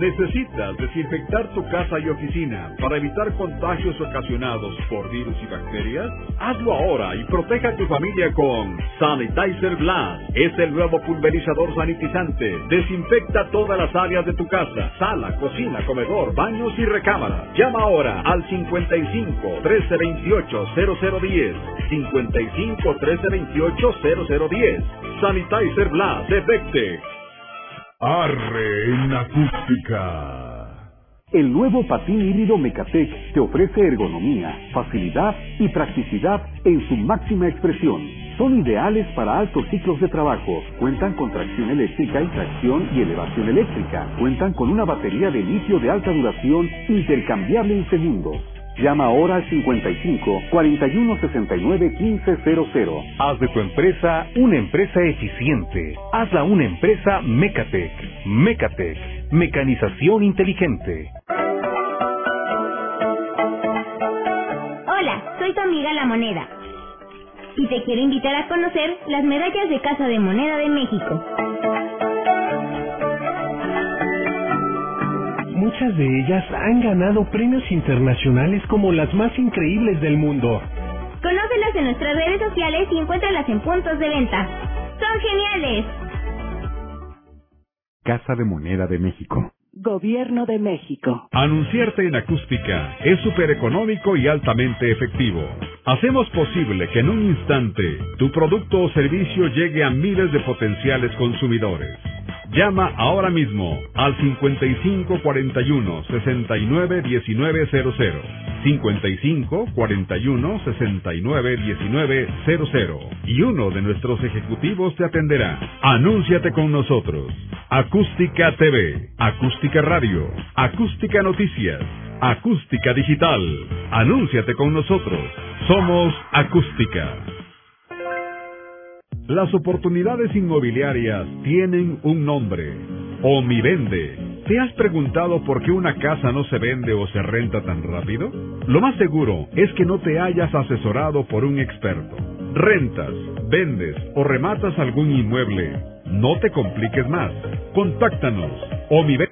¿Necesitas desinfectar tu casa y oficina para evitar contagios ocasionados por virus y bacterias? Hazlo ahora y proteja a tu familia con Sanitizer Blast. Es el nuevo pulverizador sanitizante. Desinfecta todas las áreas de tu casa: sala, cocina, comedor, baños y recámaras. Llama ahora al 55 1328 0010. 55 1328 0010. Sanitizer Blast de Vectex. Arre en acústica. El nuevo patín híbrido Mecatec te ofrece ergonomía, facilidad y practicidad en su máxima expresión. Son ideales para altos ciclos de trabajo. Cuentan con tracción eléctrica y tracción y elevación eléctrica. Cuentan con una batería de litio de alta duración intercambiable en segundos. Llama ahora al 55 41 69 1500. Haz de tu empresa una empresa eficiente. Hazla una empresa Mecatec. Mecatec, mecanización inteligente. Hola, soy tu amiga La Moneda. Y te quiero invitar a conocer las medallas de Casa de Moneda de México. Muchas de ellas han ganado premios internacionales como las más increíbles del mundo. Conócelas en nuestras redes sociales y encuéntralas en puntos de venta. ¡Son geniales! Casa de Moneda de México. Gobierno de México. Anunciarte en acústica es súper económico y altamente efectivo. Hacemos posible que en un instante tu producto o servicio llegue a miles de potenciales consumidores. Llama ahora mismo al 55 41 69 19 00. 55 41 69 19 00. Y uno de nuestros ejecutivos te atenderá. Anúnciate con nosotros. Acústica TV, Acústica Radio, Acústica Noticias, Acústica Digital. Anúnciate con nosotros. Somos Acústica. Las oportunidades inmobiliarias tienen un nombre: Omivende. ¿Te has preguntado por qué una casa no se vende o se renta tan rápido? Lo más seguro es que no te hayas asesorado por un experto. Rentas, vendes o rematas algún inmueble. No te compliques más. Contáctanos. Omivende.